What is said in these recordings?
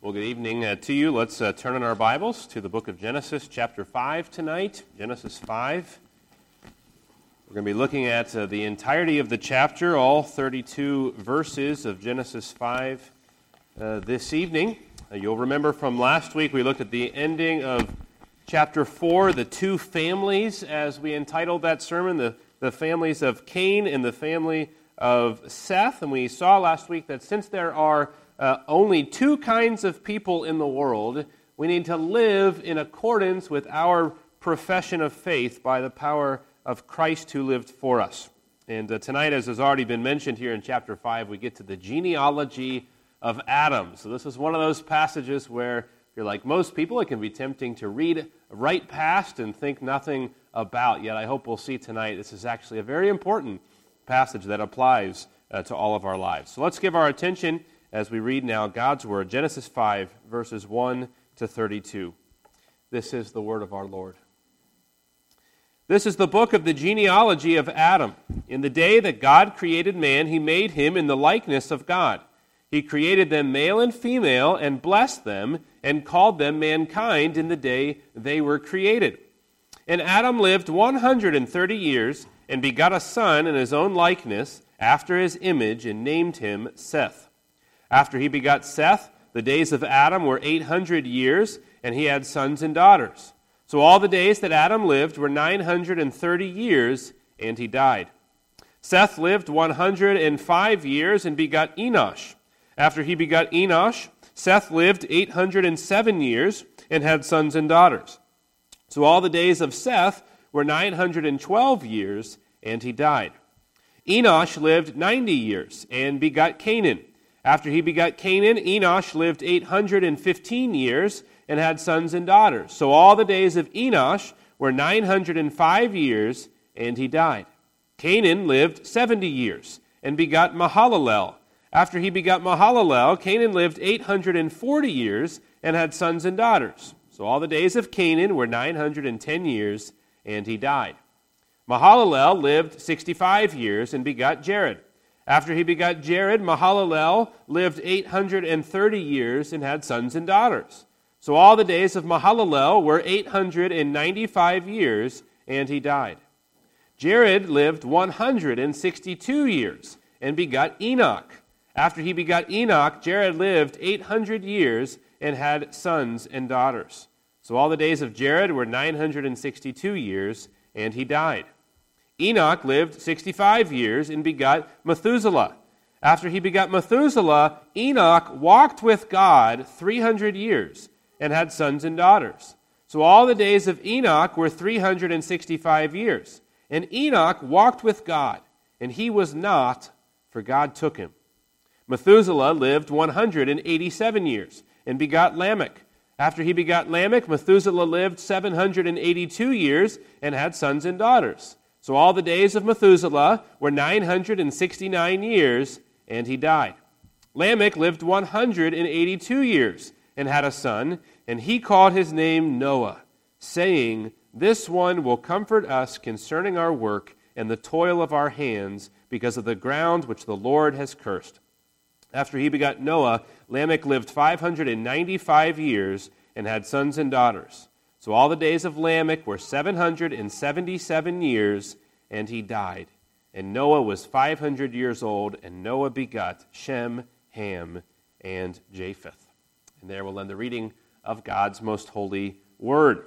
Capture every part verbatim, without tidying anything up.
Well, good evening uh, to you. Let's uh, turn in our Bibles to the book of Genesis, chapter five tonight. Genesis five. We're going to be looking at uh, the entirety of the chapter, all thirty-two verses of Genesis five uh, this evening. Uh, you'll remember from last week we looked at the ending of chapter four, the two families, as we entitled that sermon, the, the families of Cain and the family of Seth. And we saw last week that since there are Uh, only two kinds of people in the world, we need to live in accordance with our profession of faith by the power of Christ who lived for us. And uh, tonight, as has already been mentioned here in chapter five, we get to the genealogy of Adam. So this is one of those passages where, if you're like most people, it can be tempting to read right past and think nothing about. Yet I hope we'll see tonight this is actually a very important passage that applies uh, to all of our lives. So let's give our attention as we read now God's Word, Genesis five, verses one to thirty-two. This is the word of our Lord. This is the book of the genealogy of Adam. In the day that God created man, he made him in the likeness of God. He created them male and female, and blessed them, and called them mankind in the day they were created. And Adam lived one hundred thirty years, and begot a son in his own likeness, after his image, and named him Seth. After he begot Seth, the days of Adam were eight hundred years, and he had sons and daughters. So all the days that Adam lived were nine hundred thirty years, and he died. Seth lived one hundred five years and begot Enosh. After he begot Enosh, Seth lived eight hundred seven years and had sons and daughters. So all the days of Seth were nine hundred twelve years, and he died. Enosh lived ninety years and begot Canaan. After he begot Canaan, Enosh lived eight hundred fifteen years and had sons and daughters. So all the days of Enosh were nine hundred five years, and he died. Canaan lived seventy years and begot Mahalalel. After he begot Mahalalel, Canaan lived eight hundred forty years and had sons and daughters. So all the days of Canaan were nine hundred ten years, and he died. Mahalalel lived sixty-five years and begot Jared. After he begot Jared, Mahalalel lived eight hundred thirty years and had sons and daughters. So all the days of Mahalalel were eight hundred ninety-five years, and he died. Jared lived one hundred sixty-two years and begot Enoch. After he begot Enoch, Jared lived eight hundred years and had sons and daughters. So all the days of Jared were nine hundred sixty-two years, and he died. Enoch lived sixty-five years and begot Methuselah. After he begot Methuselah, Enoch walked with God three hundred years and had sons and daughters. So all the days of Enoch were three hundred sixty-five years. And Enoch walked with God, and he was not, for God took him. Methuselah lived one hundred eighty-seven years and begot Lamech. After he begot Lamech, Methuselah lived seven hundred eighty-two years and had sons and daughters. So all the days of Methuselah were nine hundred sixty-nine years, and he died. Lamech lived one hundred eighty-two years and had a son, and he called his name Noah, saying, "This one will comfort us concerning our work and the toil of our hands, because of the ground which the Lord has cursed." After he begot Noah, Lamech lived five hundred ninety-five years and had sons and daughters. So all the days of Lamech were seven hundred seventy-seven years, and he died. And Noah was five hundred years old, and Noah begot Shem, Ham, and Japheth. And there we'll end the reading of God's most holy word.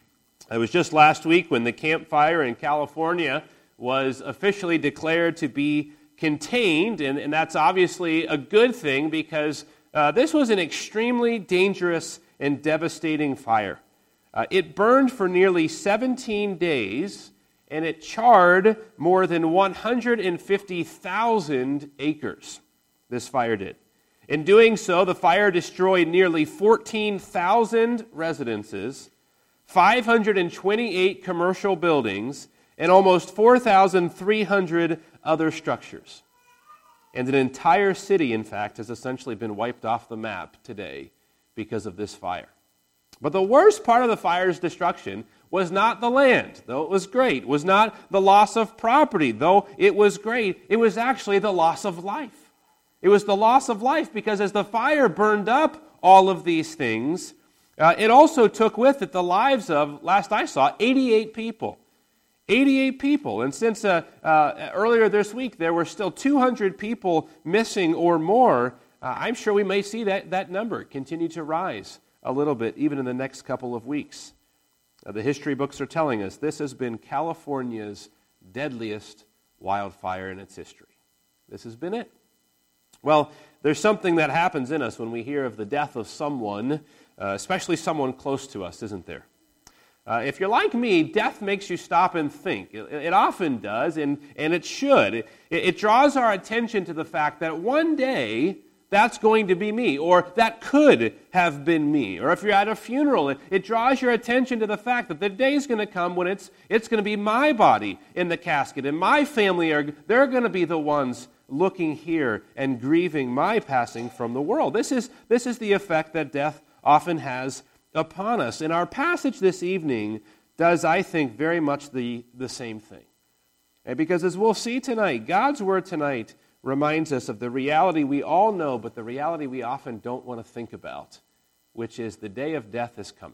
It was just last week when the campfire in California was officially declared to be contained, and, and that's obviously a good thing because uh, this was an extremely dangerous and devastating fire. Uh, it burned for nearly seventeen days, and it charred more than one hundred fifty thousand acres, this fire did. In doing so, the fire destroyed nearly fourteen thousand residences, five hundred twenty-eight commercial buildings, and almost four thousand three hundred other structures. And an entire city, in fact, has essentially been wiped off the map today because of this fire. But the worst part of the fire's destruction was not the land, though it was great, was not the loss of property, though it was great. It was actually the loss of life. It was the loss of life because as the fire burned up all of these things, uh, it also took with it the lives of, last I saw, eighty-eight people. eighty-eight people. And since uh, uh, earlier this week there were still two hundred people missing or more, uh, I'm sure we may see that, that number continue to rise a little bit even in the next couple of weeks. Uh, the history books are telling us this has been California's deadliest wildfire in its history. This has been it. Well, there's something that happens in us when we hear of the death of someone, uh, especially someone close to us, isn't there? Uh, if you're like me, death makes you stop and think. It, it often does, and, and it should. It, it draws our attention to the fact that one day that's going to be me, or that could have been me. Or if you're at a funeral, it, it draws your attention to the fact that the day's going to come when it's it's going to be my body in the casket, and my family are they're going to be the ones looking here and grieving my passing from the world. This is this is the effect that death often has upon us. And our passage this evening does, I think, very much the, the same thing. And because as we'll see tonight, God's word tonight reminds us of the reality we all know, but the reality we often don't want to think about, which is the day of death is coming.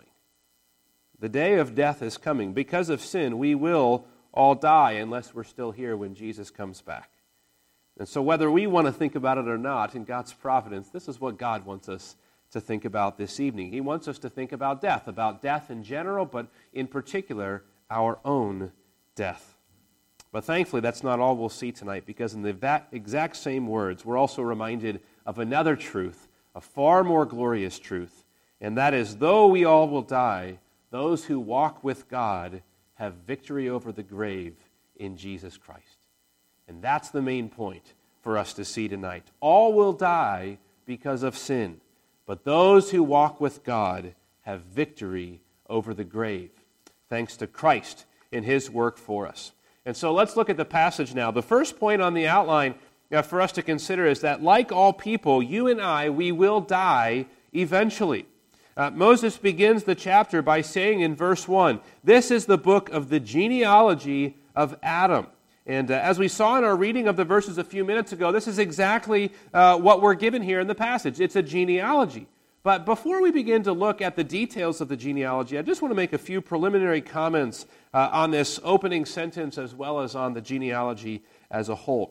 The day of death is coming. Because of sin, we will all die unless we're still here when Jesus comes back. And so whether we want to think about it or not, in God's providence, this is what God wants us to think about this evening. He wants us to think about death, about death in general, but in particular, our own death. But thankfully, that's not all we'll see tonight, because in the exact same words, we're also reminded of another truth, a far more glorious truth, and that is, though we all will die, those who walk with God have victory over the grave in Jesus Christ. And that's the main point for us to see tonight. All will die because of sin, but those who walk with God have victory over the grave, thanks to Christ in his work for us. And so let's look at the passage now. The first point on the outline uh, for us to consider is that, like all people, you and I, we will die eventually. Uh, Moses begins the chapter by saying in verse one, this is the book of the genealogy of Adam. And uh, as we saw in our reading of the verses a few minutes ago, this is exactly uh, what we're given here in the passage. It's a genealogy. But before we begin to look at the details of the genealogy, I just want to make a few preliminary comments uh, on this opening sentence as well as on the genealogy as a whole.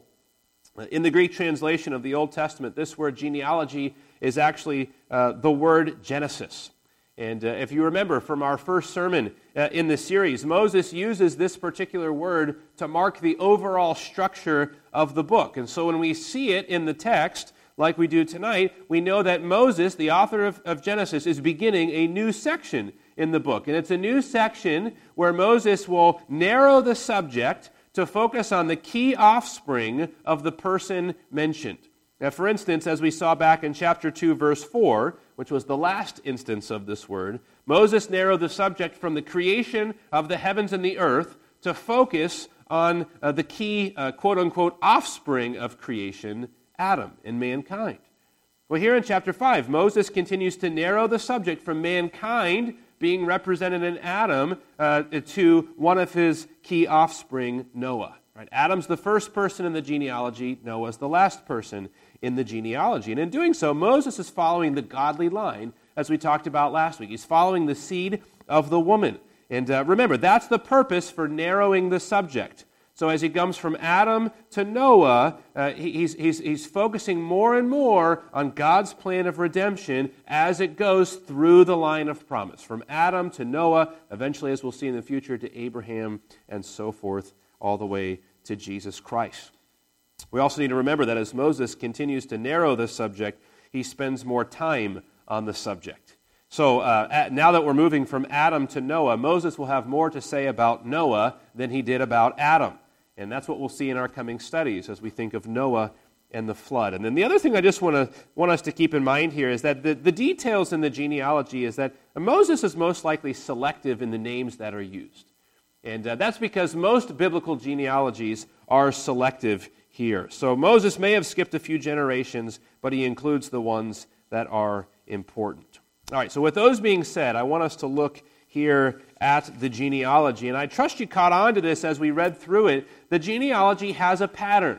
In the Greek translation of the Old Testament, this word genealogy is actually uh, the word Genesis. And uh, if you remember from our first sermon uh, in the series, Moses uses this particular word to mark the overall structure of the book. And so when we see it in the text, like we do tonight, we know that Moses, the author of, of Genesis, is beginning a new section in the book. And it's a new section where Moses will narrow the subject to focus on the key offspring of the person mentioned. Now, for instance, as we saw back in chapter two, verse four, which was the last instance of this word, Moses narrowed the subject from the creation of the heavens and the earth to focus on uh, the key, uh, quote-unquote, offspring of creation, Adam and mankind. Well, here in chapter five, Moses continues to narrow the subject from mankind being represented in Adam uh, to one of his key offspring, Noah. Right? Adam's the first person in the genealogy. Noah's the last person in the genealogy. And in doing so, Moses is following the godly line, as we talked about last week. He's following the seed of the woman. And uh, remember, that's the purpose for narrowing the subject. So as he comes from Adam to Noah, uh, he's, he's, he's focusing more and more on God's plan of redemption as it goes through the line of promise. From Adam to Noah, eventually, as we'll see in the future, to Abraham, and so forth, all the way to Jesus Christ. We also need to remember that as Moses continues to narrow the subject, he spends more time on the subject. So uh, at, now that we're moving from Adam to Noah, Moses will have more to say about Noah than he did about Adam. And that's what we'll see in our coming studies as we think of Noah and the flood. And then the other thing I just want to want us to keep in mind here is that the, the details in the genealogy is that Moses is most likely selective in the names that are used. And uh, that's because most biblical genealogies are selective here. So Moses may have skipped a few generations, but he includes the ones that are important. All right, so with those being said, I want us to look here at the genealogy. And I trust you caught on to this as we read through it. The genealogy has a pattern.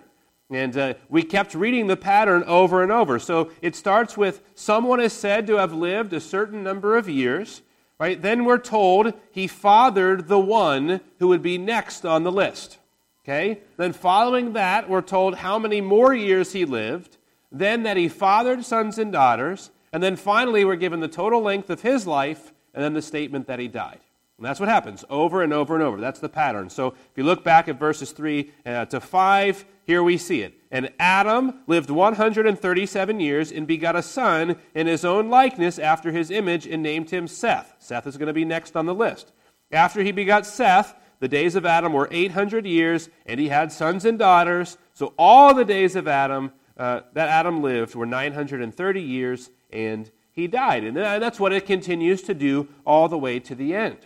And uh, we kept reading the pattern over and over. So it starts with someone is said to have lived a certain number of years, right? Then we're told he fathered the one who would be next on the list. Okay? Then following that, we're told how many more years he lived, then that he fathered sons and daughters, and then finally we're given the total length of his life, and then the statement that he died. And that's what happens over and over and over. That's the pattern. So if you look back at verses three uh, to five, here we see it. And Adam lived one hundred thirty-seven years and begot a son in his own likeness after his image and named him Seth. Seth is going to be next on the list. After he begot Seth, the days of Adam were eight hundred years, and he had sons and daughters. So all the days of Adam uh, that Adam lived were nine hundred thirty years, and he died. And that's what it continues to do all the way to the end.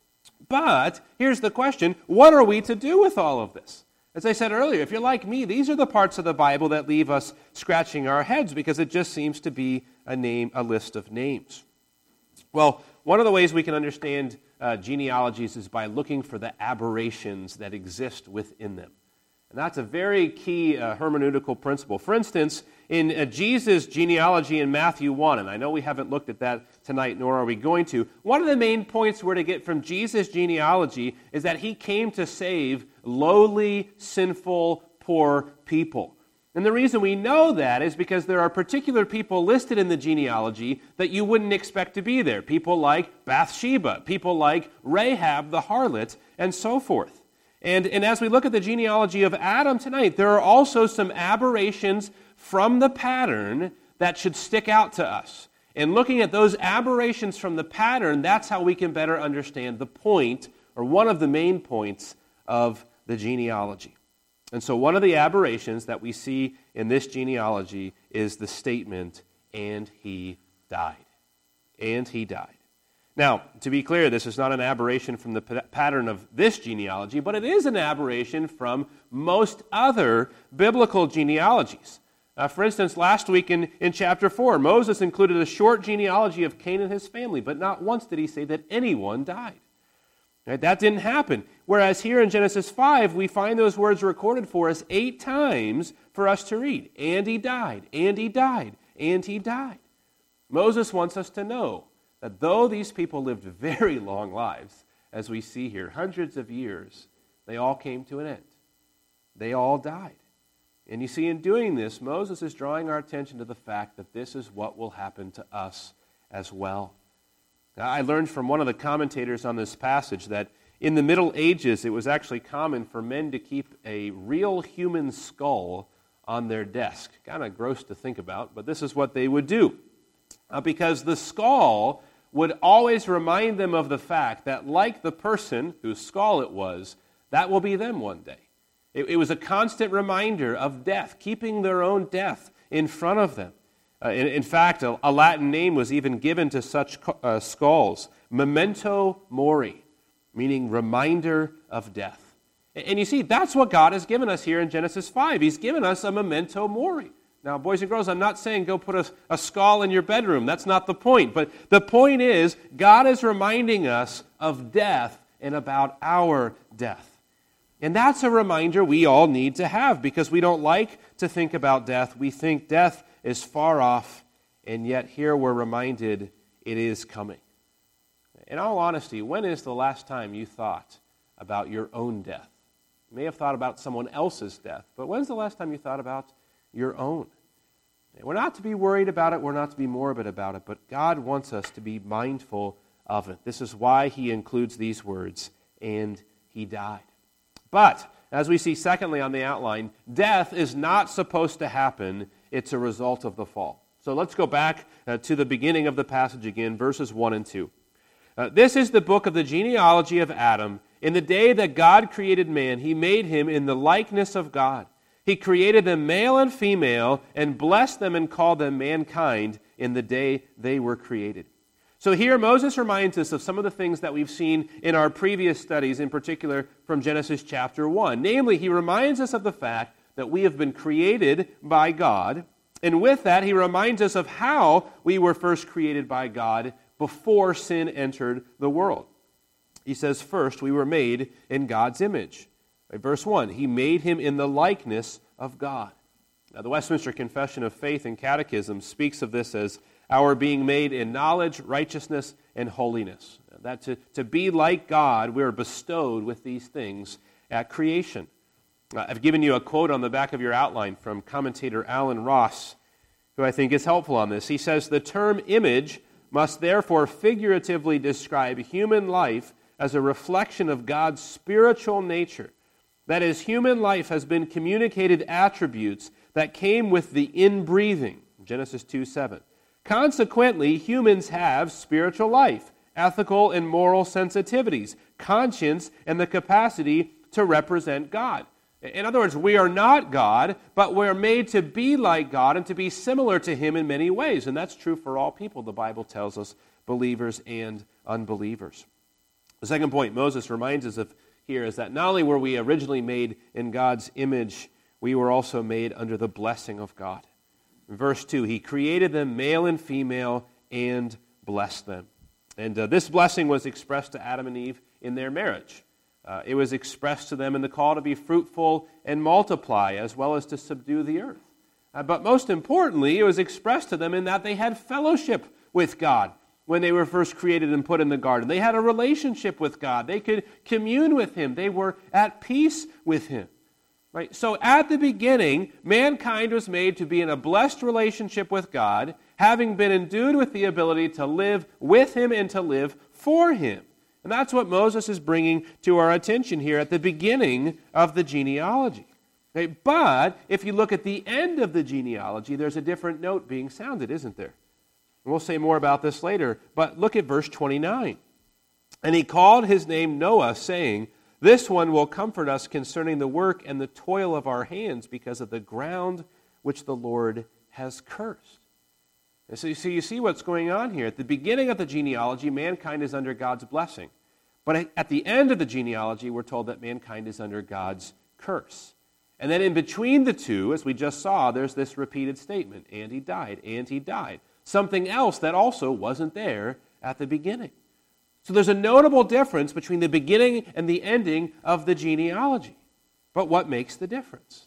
But here's the question, what are we to do with all of this? As I said earlier, if you're like me, these are the parts of the Bible that leave us scratching our heads because it just seems to be a name, a list of names. Well, one of the ways we can understand uh, genealogies is by looking for the aberrations that exist within them. And that's a very key uh, hermeneutical principle. For instance, in uh, Jesus' genealogy in Matthew one, and I know we haven't looked at that tonight, nor are we going to, one of the main points we're to get from Jesus' genealogy is that he came to save lowly, sinful, poor people. And the reason we know that is because there are particular people listed in the genealogy that you wouldn't expect to be there. People like Bathsheba, people like Rahab the harlot, and so forth. And, and as we look at the genealogy of Adam tonight, there are also some aberrations from the pattern that should stick out to us. And looking at those aberrations from the pattern, that's how we can better understand the point, or one of the main points, of the genealogy. And so one of the aberrations that we see in this genealogy is the statement, and he died. And he died. Now, to be clear, this is not an aberration from the p- pattern of this genealogy, but it is an aberration from most other biblical genealogies. Uh, for instance, last week in, in chapter four, Moses included a short genealogy of Cain and his family, but not once did he say that anyone died. Right? That didn't happen. Whereas here in Genesis five, we find those words recorded for us eight times for us to read. And he died, and he died, and he died. Moses wants us to know that though these people lived very long lives, as we see here, hundreds of years, they all came to an end. They all died. And you see, in doing this, Moses is drawing our attention to the fact that this is what will happen to us as well. Now, I learned from one of the commentators on this passage that in the Middle Ages, it was actually common for men to keep a real human skull on their desk. Kind of gross to think about, but this is what they would do. Uh, because the skull would always remind them of the fact that, like the person whose skull it was, that will be them one day. It, it was a constant reminder of death, keeping their own death in front of them. Uh, in, in fact, a, a Latin name was even given to such uh, skulls, memento mori, meaning reminder of death. And, and you see, that's what God has given us here in Genesis five. He's given us a memento mori. Now, boys and girls, I'm not saying go put a, a skull in your bedroom. That's not the point. But the point is, God is reminding us of death and about our death. And that's a reminder we all need to have because we don't like to think about death. We think death is far off, and yet here we're reminded it is coming. In all honesty, when is the last time you thought about your own death? You may have thought about someone else's death, but when's the last time you thought about your own? We're not to be worried about it. We're not to be morbid about it. But God wants us to be mindful of it. This is why he includes these words, and he died. But, as we see secondly on the outline, death is not supposed to happen. It's a result of the fall. So let's go back uh, to the beginning of the passage again, verses one and two. Uh, this is the book of the genealogy of Adam. In the day that God created man, he made him in the likeness of God. He created them male and female and blessed them and called them mankind in the day they were created. So here Moses reminds us of some of the things that we've seen in our previous studies, in particular from Genesis chapter one. Namely, he reminds us of the fact that we have been created by God. And with that, he reminds us of how we were first created by God before sin entered the world. He says, first, we were made in God's image. Verse one, he made him in the likeness of God. Now, the Westminster Confession of Faith and Catechism speaks of this as our being made in knowledge, righteousness, and holiness. That to, to be like God, we're bestowed with these things at creation. Uh, I've given you a quote on the back of your outline from commentator Alan Ross, who I think is helpful on this. He says, "The term image must therefore figuratively describe human life as a reflection of God's spiritual nature. That is, human life has been communicated attributes that came with the inbreathing." Genesis two seven. "Consequently, humans have spiritual life, ethical and moral sensitivities, conscience, and the capacity to represent God." In other words, we are not God, but we're made to be like God and to be similar to Him in many ways. And that's true for all people, the Bible tells us, believers and unbelievers. The second point Moses reminds us of here is that not only were we originally made in God's image, we were also made under the blessing of God. In verse two, He created them male and female and blessed them. And uh, this blessing was expressed to Adam and Eve in their marriage. Uh, it was expressed to them in the call to be fruitful and multiply, as well as to subdue the earth. Uh, but most importantly, it was expressed to them in that they had fellowship with God when they were first created and put in the garden. They had a relationship with God. They could commune with Him. They were at peace with Him. Right? So at the beginning, mankind was made to be in a blessed relationship with God, having been endued with the ability to live with Him and to live for Him. And that's what Moses is bringing to our attention here at the beginning of the genealogy. Okay? But if you look at the end of the genealogy, there's a different note being sounded, isn't there? And we'll say more about this later, but look at verse twenty-nine. "And he called his name Noah, saying, 'This one will comfort us concerning the work and the toil of our hands because of the ground which the Lord has cursed.'" And so you see, you see what's going on here. At the beginning of the genealogy, mankind is under God's blessing. But at the end of the genealogy, we're told that mankind is under God's curse. And then in between the two, as we just saw, there's this repeated statement, "and he died, and he died." Something else that also wasn't there at the beginning. So there's a notable difference between the beginning and the ending of the genealogy. But what makes the difference?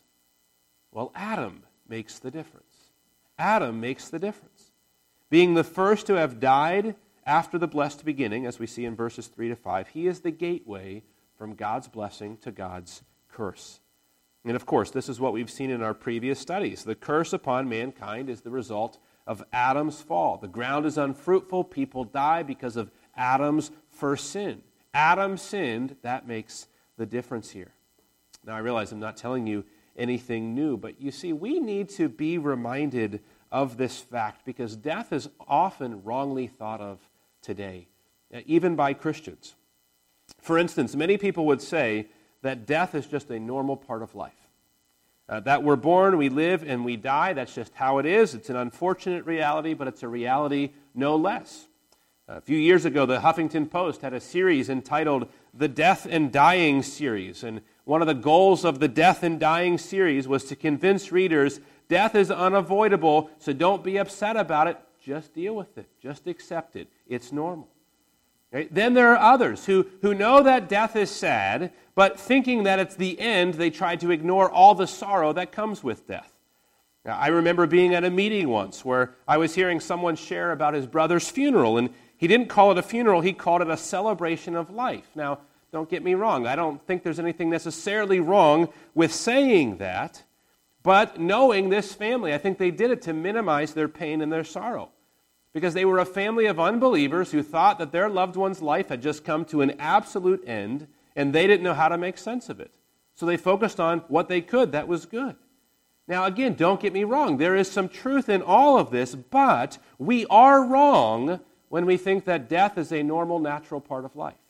Well, Adam makes the difference. Adam makes the difference. Being the first to have died after the blessed beginning, as we see in verses three to five, he is the gateway from God's blessing to God's curse. And of course, this is what we've seen in our previous studies. The curse upon mankind is the result of Adam's fall. The ground is unfruitful. People die because of Adam's first sin. Adam sinned. That makes the difference here. Now, I realize I'm not telling you anything new, but you see, we need to be reminded of this fact because death is often wrongly thought of today, even by Christians. For instance, many people would say that death is just a normal part of life. Uh, that we're born, we live, and we die. That's just how it is. It's an unfortunate reality, but it's a reality no less. A few years ago, the Huffington Post had a series entitled The Death and Dying Series. And one of the goals of the Death and Dying series was to convince readers death is unavoidable, so don't be upset about it. Just deal with it. Just accept it. It's normal. Right? Then there are others who, who know that death is sad, but thinking that it's the end, they try to ignore all the sorrow that comes with death. Now, I remember being at a meeting once where I was hearing someone share about his brother's funeral, and he didn't call it a funeral, he called it a celebration of life. Now, don't get me wrong, I don't think there's anything necessarily wrong with saying that, but knowing this family, I think they did it to minimize their pain and their sorrow. Because they were a family of unbelievers who thought that their loved one's life had just come to an absolute end, and they didn't know how to make sense of it. So they focused on what they could that was good. Now again, don't get me wrong, there is some truth in all of this, but we are wrong when we think that death is a normal, natural part of life.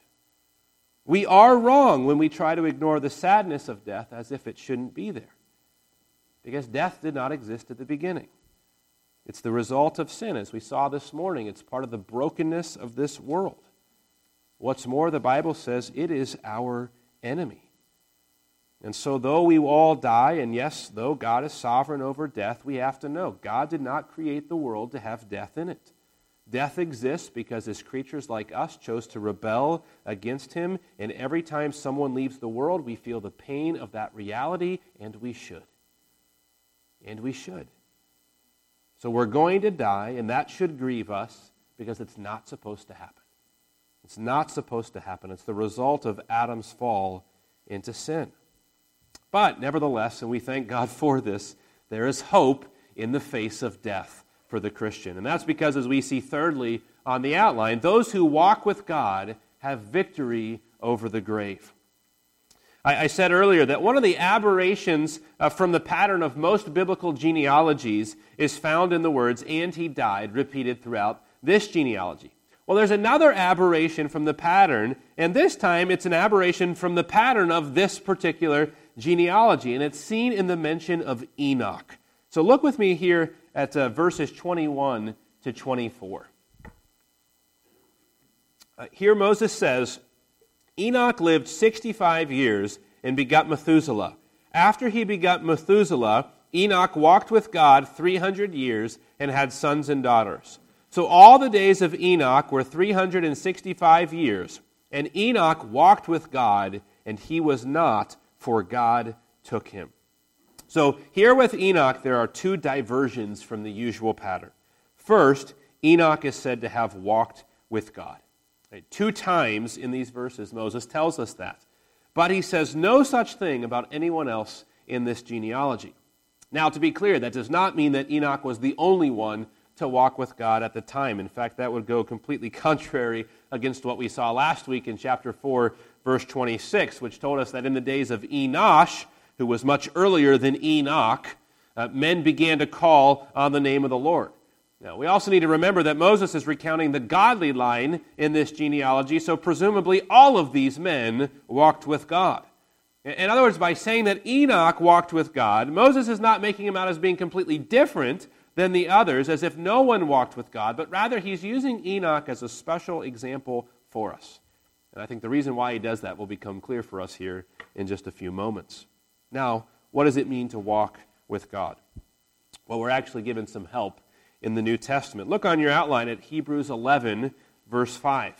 We are wrong when we try to ignore the sadness of death as if it shouldn't be there. Because death did not exist at the beginning. It's the result of sin, as we saw this morning. It's part of the brokenness of this world. What's more, the Bible says it is our enemy. And so though we all die, and yes, though God is sovereign over death, we have to know God did not create the world to have death in it. Death exists because his creatures like us chose to rebel against him, and every time someone leaves the world, we feel the pain of that reality, and we should. and we should. So we're going to die, and that should grieve us because it's not supposed to happen. It's not supposed to happen. It's the result of Adam's fall into sin. But nevertheless, and we thank God for this, there is hope in the face of death for the Christian. And that's because, as we see thirdly on the outline, those who walk with God have victory over the grave. I, I said earlier that one of the aberrations uh, from the pattern of most biblical genealogies is found in the words, "and he died," repeated throughout this genealogy. Well, there's another aberration from the pattern, and this time it's an aberration from the pattern of this particular genealogy, and it's seen in the mention of Enoch. So look with me here at uh, verses twenty-one to twenty-four. Uh, here Moses says, "Enoch lived sixty-five years and begot Methuselah. After he begot Methuselah, Enoch walked with God three hundred years and had sons and daughters. So all the days of Enoch were three hundred sixty-five years, and Enoch walked with God, and he was not, for God took him." So here with Enoch, there are two diversions from the usual pattern. First, Enoch is said to have walked with God. Right? Two times in these verses, Moses tells us that. But he says no such thing about anyone else in this genealogy. Now, to be clear, that does not mean that Enoch was the only one to walk with God at the time. In fact, that would go completely contrary against what we saw last week in chapter four, verse twenty-six, which told us that in the days of Enosh, who was much earlier than Enoch, uh, men began to call on the name of the Lord. Now, we also need to remember that Moses is recounting the godly line in this genealogy, so presumably all of these men walked with God. In other words, by saying that Enoch walked with God, Moses is not making him out as being completely different than the others, as if no one walked with God, but rather he's using Enoch as a special example for us. And I think the reason why he does that will become clear for us here in just a few moments. Now, what does it mean to walk with God? Well, we're actually given some help in the New Testament. Look on your outline at Hebrews eleven, verse five.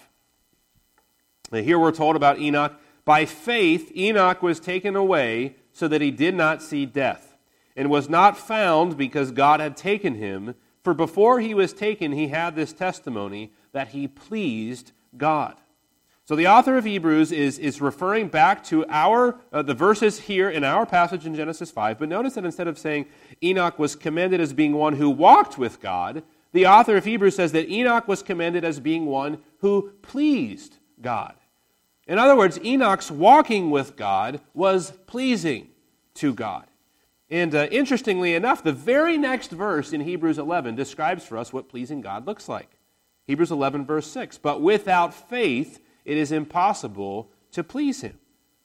Now, here we're told about Enoch. "By faith Enoch was taken away so that he did not see death, and was not found because God had taken him. For before he was taken, he had this testimony that he pleased God." So the author of Hebrews is, is referring back to our uh, the verses here in our passage in Genesis five, but notice that instead of saying Enoch was commended as being one who walked with God, the author of Hebrews says that Enoch was commended as being one who pleased God. In other words, Enoch's walking with God was pleasing to God. And uh, interestingly enough, the very next verse in Hebrews eleven describes for us what pleasing God looks like. Hebrews eleven, verse six, "But without faith it is impossible to please him."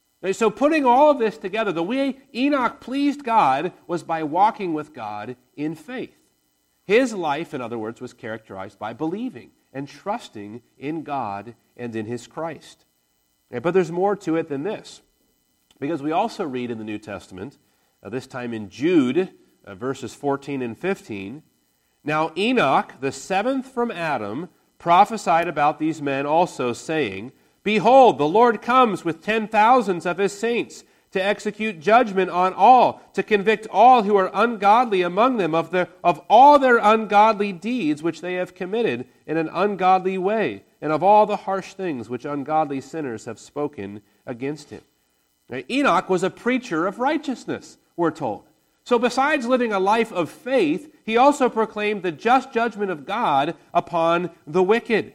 So putting all of this together, the way Enoch pleased God was by walking with God in faith. His life, in other words, was characterized by believing and trusting in God and in his Christ. But there's more to it than this, because we also read in the New Testament, uh, this time in Jude, uh, verses fourteen and fifteen, "Now Enoch, the seventh from Adam, prophesied about these men also, saying, Behold, the Lord comes with ten thousands of his saints to execute judgment on all, to convict all who are ungodly among them of, their, of all their ungodly deeds which they have committed in an ungodly way, and of all the harsh things which ungodly sinners have spoken against him." Now, Enoch was a preacher of righteousness, we're told. So besides living a life of faith, he also proclaimed the just judgment of God upon the wicked,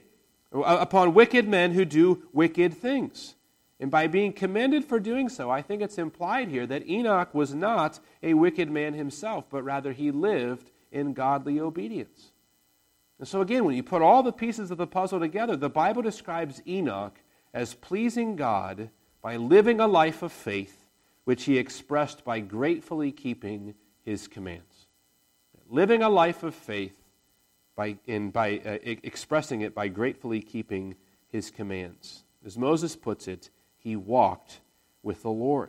upon wicked men who do wicked things. And by being commended for doing so, I think it's implied here that Enoch was not a wicked man himself, but rather he lived in godly obedience. And so again, when you put all the pieces of the puzzle together, the Bible describes Enoch as pleasing God by living a life of faith, which he expressed by gratefully keeping his commands. Living a life of faith by, in, by uh, expressing it by gratefully keeping his commands. As Moses puts it, he walked with the Lord.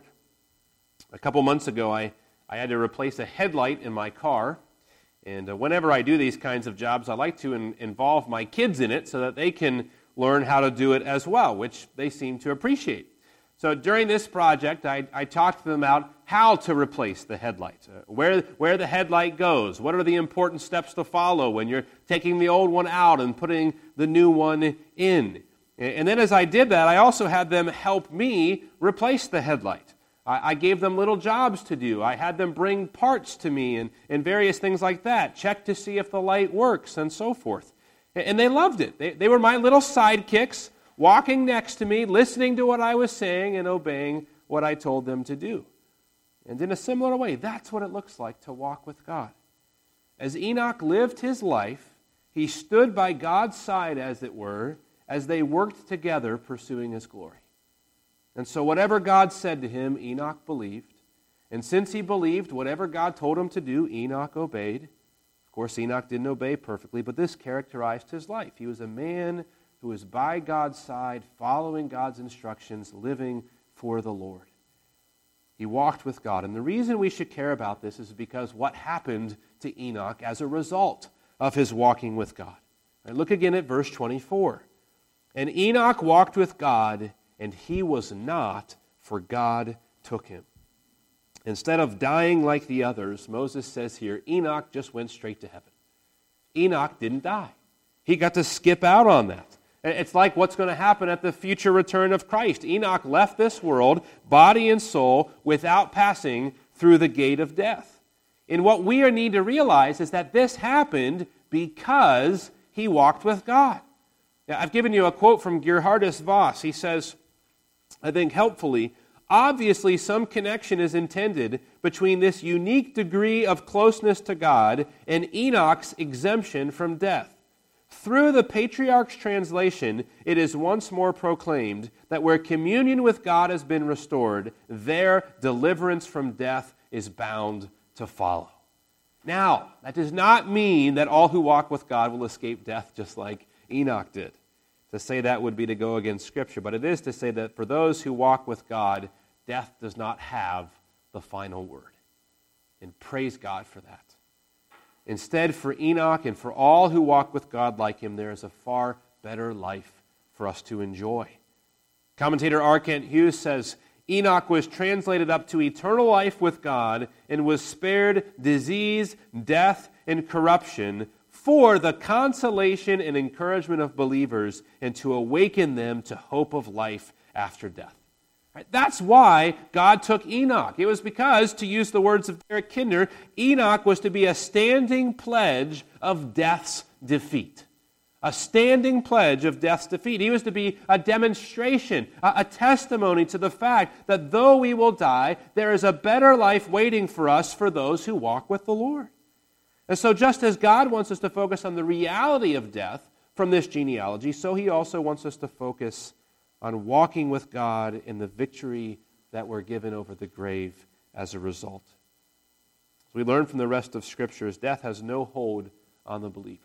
A couple months ago, I, I had to replace a headlight in my car, and uh, whenever I do these kinds of jobs, I like to in, involve my kids in it so that they can learn how to do it as well, which they seem to appreciate. So during this project, I, I talked to them about how to replace the headlight, uh, where, where the headlight goes, what are the important steps to follow when you're taking the old one out and putting the new one in. And then as I did that, I also had them help me replace the headlight. I, I gave them little jobs to do. I had them bring parts to me and, and various things like that, check to see if the light works and so forth. And they loved it. They, they were my little sidekicks, walking next to me, listening to what I was saying and obeying what I told them to do. And in a similar way, that's what it looks like to walk with God. As Enoch lived his life, he stood by God's side, as it were, as they worked together pursuing his glory. And so whatever God said to him, Enoch believed. And since he believed, whatever God told him to do, Enoch obeyed. Of course, Enoch didn't obey perfectly, but this characterized his life. He was a man who was by God's side, following God's instructions, living for the Lord. He walked with God. And the reason we should care about this is because what happened to Enoch as a result of his walking with God. Right, look again at verse twenty-four. And Enoch walked with God, and he was not, for God took him. Instead of dying like the others, Moses says here, Enoch just went straight to heaven. Enoch didn't die. He got to skip out on that. It's like what's going to happen at the future return of Christ. Enoch left this world, body and soul, without passing through the gate of death. And what we need to realize is that this happened because he walked with God. Now, I've given you a quote from Gerhardus Voss. He says, I think helpfully, obviously some connection is intended between this unique degree of closeness to God and Enoch's exemption from death. Through the Patriarch's translation, it is once more proclaimed that where communion with God has been restored, there deliverance from death is bound to follow. Now, that does not mean that all who walk with God will escape death just like Enoch did. To say that would be to go against Scripture, but it is to say that for those who walk with God, death does not have the final word. And praise God for that. Instead, for Enoch and for all who walk with God like him, there is a far better life for us to enjoy. Commentator R. Kent Hughes says, Enoch was translated up to eternal life with God and was spared disease, death, and corruption for the consolation and encouragement of believers and to awaken them to hope of life after death. Right? That's why God took Enoch. It was because, to use the words of Derek Kidner, Enoch was to be a standing pledge of death's defeat. A standing pledge of death's defeat. He was to be a demonstration, a, a testimony to the fact that though we will die, there is a better life waiting for us for those who walk with the Lord. And so just as God wants us to focus on the reality of death from this genealogy, so he also wants us to focus on walking with God in the victory that we're given over the grave as a result. As we learn from the rest of Scriptures, death has no hold on the believer.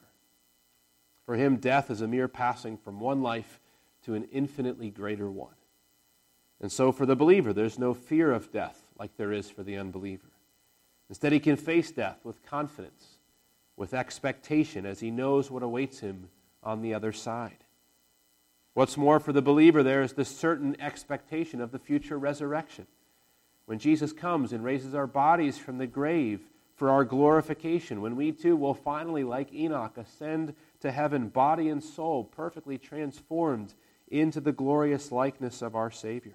For him, death is a mere passing from one life to an infinitely greater one. And so for the believer, there's no fear of death like there is for the unbeliever. Instead, he can face death with confidence, with expectation, as he knows what awaits him on the other side. What's more, for the believer, there is the certain expectation of the future resurrection. When Jesus comes and raises our bodies from the grave for our glorification, when we too will finally, like Enoch, ascend to heaven, body and soul, perfectly transformed into the glorious likeness of our Savior.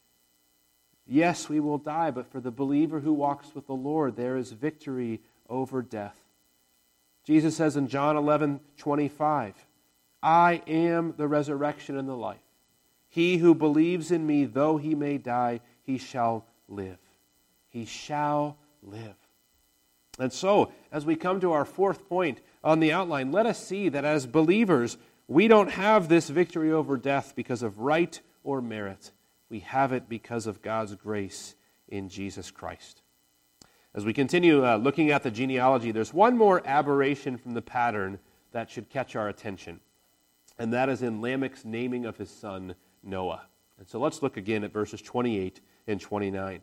Yes, we will die, but for the believer who walks with the Lord, there is victory over death. Jesus says in John eleven twenty-five, I am the resurrection and the life. He who believes in me, though he may die, he shall live. He shall live. And so, as we come to our fourth point on the outline, let us see that as believers, we don't have this victory over death because of right or merit. We have it because of God's grace in Jesus Christ. As we continue uh, looking at the genealogy, there's one more aberration from the pattern that should catch our attention. And that is in Lamech's naming of his son, Noah. And so let's look again at verses twenty-eight and twenty-nine.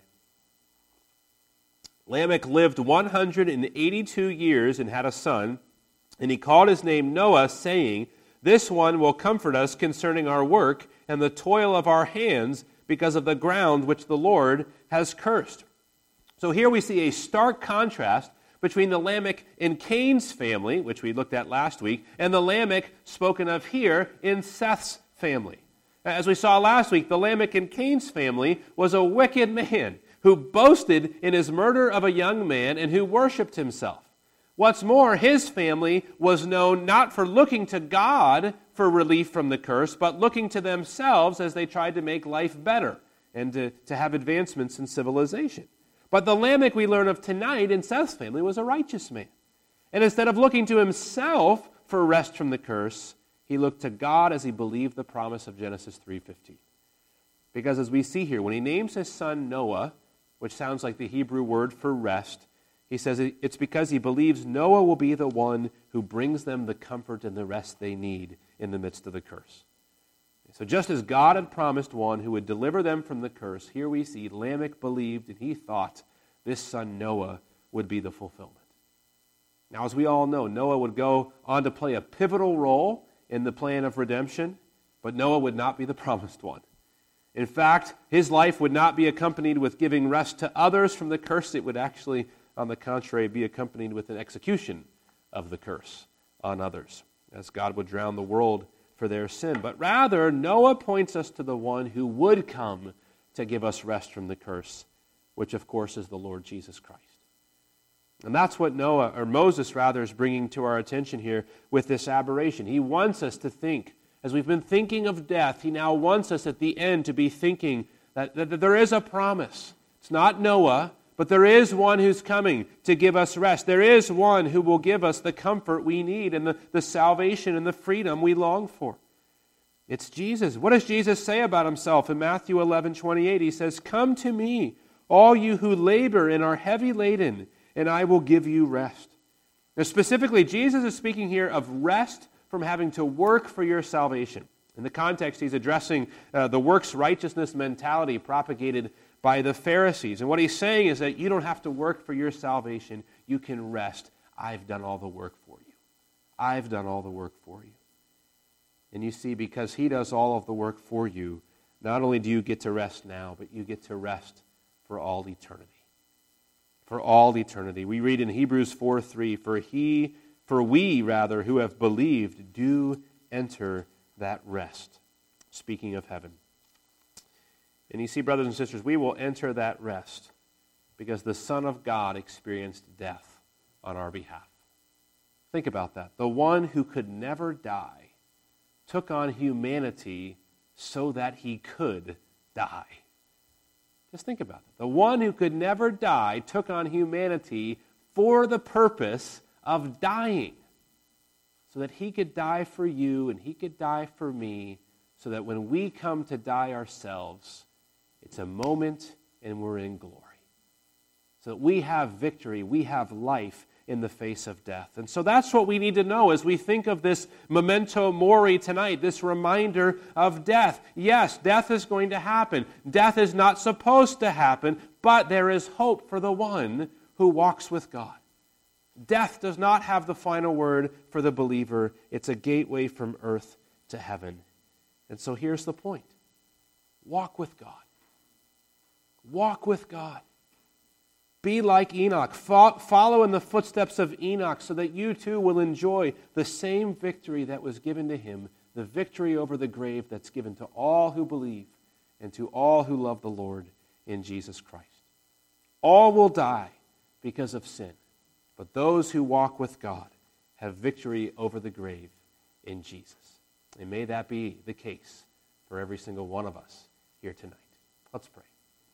Lamech lived one hundred eighty-two years and had a son, and he called his name Noah, saying, This one will comfort us concerning our work and the toil of our hands, because of the ground which the Lord has cursed. So here we see a stark contrast between the Lamech in Cain's family, which we looked at last week, and the Lamech spoken of here in Seth's family. As we saw last week, the Lamech in Cain's family was a wicked man who boasted in his murder of a young man and who worshipped himself. What's more, his family was known not for looking to God for relief from the curse, but looking to themselves as they tried to make life better and to, to have advancements in civilization. But the Lamech we learn of tonight in Seth's family was a righteous man. And instead of looking to himself for rest from the curse, he looked to God as he believed the promise of Genesis three fifteen. Because as we see here, when he names his son Noah, which sounds like the Hebrew word for rest, he says it's because he believes Noah will be the one who brings them the comfort and the rest they need in the midst of the curse. So just as God had promised one who would deliver them from the curse, here we see Lamech believed and he thought this son Noah would be the fulfillment. Now, as we all know, Noah would go on to play a pivotal role in the plan of redemption, but Noah would not be the promised one. In fact, his life would not be accompanied with giving rest to others from the curse. It would actually, on the contrary, be accompanied with an execution of the curse on others, as God would drown the world for their sin. But rather, Noah points us to the one who would come to give us rest from the curse, which of course is the Lord Jesus Christ. And that's what Noah, or Moses rather, is bringing to our attention here with this aberration. He wants us to think, as we've been thinking of death, he now wants us at the end to be thinking that, that, that there is a promise. It's not Noah, but there is one who's coming to give us rest. There is one who will give us the comfort we need and the, the salvation and the freedom we long for. It's Jesus. What does Jesus say about himself in Matthew eleven twenty-eight? He says, "Come to me, all you who labor and are heavy laden, and I will give you rest." Now, specifically, Jesus is speaking here of rest from having to work for your salvation. In the context, he's addressing uh, the works righteousness mentality propagated by the Pharisees. And what he's saying is that you don't have to work for your salvation. You can rest. I've done all the work for you. I've done all the work for you. And you see, because he does all of the work for you, not only do you get to rest now, but you get to rest for all eternity. For all eternity. We read in Hebrews four three, For he, for we, rather, who have believed, do enter that rest. Speaking of heaven. And you see, brothers and sisters, we will enter that rest because the Son of God experienced death on our behalf. Think about that. The one who could never die took on humanity so that he could die. Just think about that. The one who could never die took on humanity for the purpose of dying, so that he could die for you and he could die for me, so that when we come to die ourselves, it's a moment and we're in glory. So that we have victory, we have life in the face of death. And so that's what we need to know as we think of this memento mori tonight, this reminder of death. Yes, death is going to happen. Death is not supposed to happen, but there is hope for the one who walks with God. Death does not have the final word for the believer. It's a gateway from earth to heaven. And so here's the point. Walk with God. Walk with God. Be like Enoch. Follow in the footsteps of Enoch so that you too will enjoy the same victory that was given to him, the victory over the grave that's given to all who believe and to all who love the Lord in Jesus Christ. All will die because of sin, but those who walk with God have victory over the grave in Jesus. And may that be the case for every single one of us here tonight. Let's pray.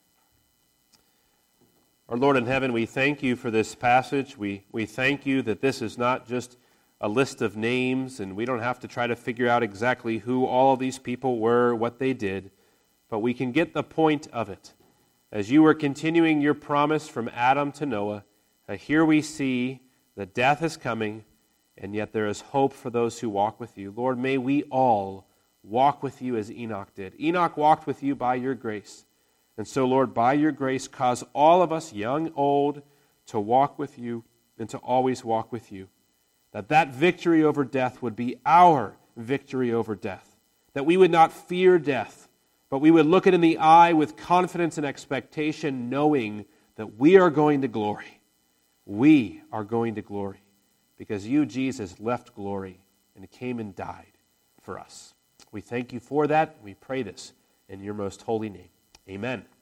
Our Lord in heaven, we thank you for this passage. We, we thank you that this is not just a list of names, and we don't have to try to figure out exactly who all of these people were, what they did, but we can get the point of it. As you were continuing your promise from Adam to Noah, uh, here we see that death is coming, and yet there is hope for those who walk with you. Lord, may we all walk with you as Enoch did. Enoch walked with you by your grace. And so, Lord, by your grace, cause all of us, young, old, to walk with you and to always walk with you. That that victory over death would be our victory over death. That we would not fear death, but we would look it in the eye with confidence and expectation, knowing that we are going to glory. We are going to glory because you, Jesus, left glory and came and died for us. We thank you for that. We pray this in your most holy name. Amen.